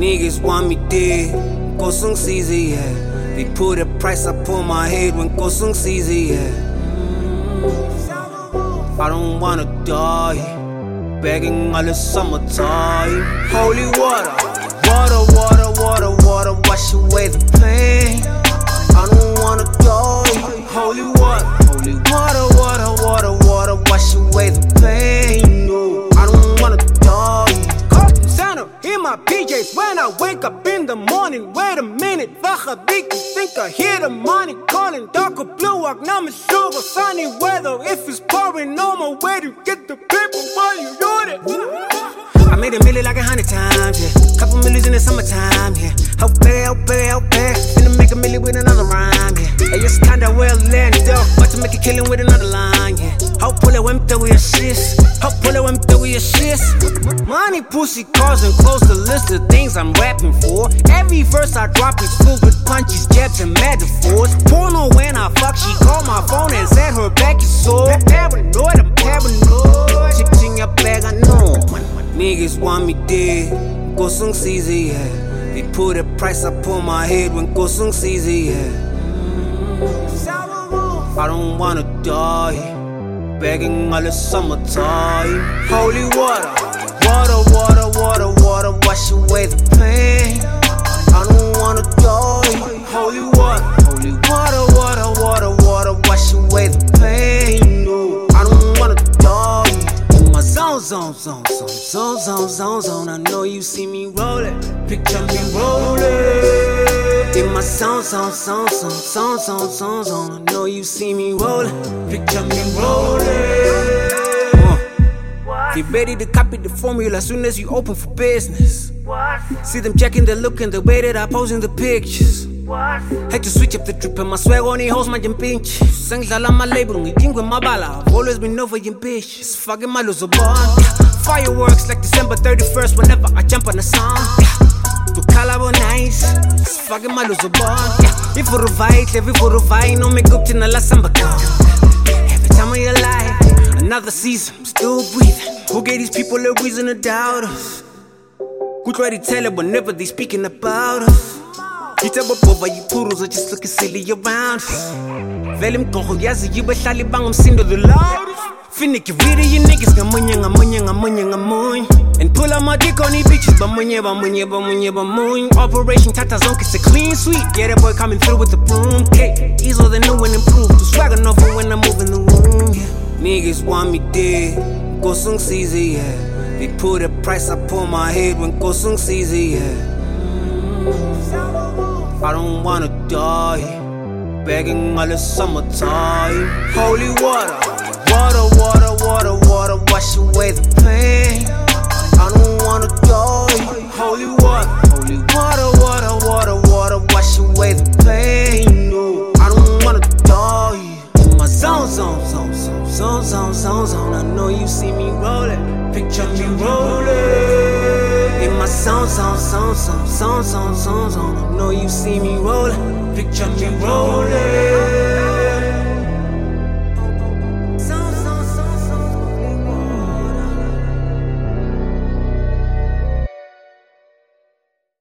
Niggas want me dead, Kosung CZ, yeah. They put a price up on my head when Kosung CZ, yeah. I don't wanna die, begging all the summertime. Holy water, water, water, water, water, wash away the pain. I don't wanna die. Holy water, holy water, water, water, water, wash away the pain. No, I don't wanna die. Carlton Center in my PJs when I wake up in the morning. Wait a minute, Vahabik, you think I hear the money calling? Dark or blue, I'm sugar, sunny weather. If it's pouring on my way to get the paper while you doing it. I made a million like 100 times, yeah. Couple millions in the summertime, yeah. How bad, finna make a million with another rhyme, yeah. Hey, it's kinda well landed up, about to make a killing with another line, yeah. How pull it when we assist, how pull it when we assist. Money, pussy, cars, and close the list of things I'm rapping for. Every verse I drop is filled with punches, jabs, and metaphors. Porno when I fuck, she called my phone and said her back is sore. Paranoid, I'm paranoid. Chicks in your bag, I know. Niggas want me dead, Kosung CZ, yeah. They put a price up on my head when Kosung CZ, yeah. I don't wanna die, begging all the summertime. Holy water, water, water, water, water, wash away the pain. I don't wanna die. Holy water, holy water, water, water, water, wash away the pain. No, I don't wanna die. In my zone, zone, zone, zone, zone, zone, zone, zone. I know you see me rollin', picture me rollin'. In my zone, zone, zone, zone, zone, zone, zone, zone. I know you see me rollin', picture me rollin'. They ready to copy the formula as soon as you open for business. See them checking the look and the way that I pose in the pictures. Had to switch up the trip and my swag on the hoes, my pinch. Sangla my label, ngiding with my bala. I've always been over your bitch. It's fucking my loser bond. Fireworks like December 31st whenever I jump on the song. Tu calabo nice. It's fucking my loser bond. If for a vibe, no make up to the last samba come. Every time of your life, another season, I'm still breathing. Who gave these people a reason to doubt us? Who try to tell it whenever they speaking about us? You tell over you poodles are just looking silly around us. Velim koho yazi you behlali bang umsindo the loudest. Finnick you video you niggas ngamunye. And pull out my dick on these bitches bamunye. Operation Tata Zonk, it's a clean sweep. Yeah, that boy coming through with the broom cake. Easier than new and improved. To swag enough for when I move in the room, yeah. Niggas want me dead, Kosung CZ, yeah. They put a price up on my head when Kosung CZ, yeah. I don't wanna die, begging all the summertime. Holy water, water, water, water, water, wash away the pain. I don't wanna die. Holy water, holy water, water, water, water, wash away the pain. No, I don't wanna die. In my zone, zone, zone, zone, zone, zone, zone, zone. I know you see me rollin', picture me rollin'. In my zone, zone, zone, zone, zone, zone, zone, zone. I know you see me rollin', picture me rollin'.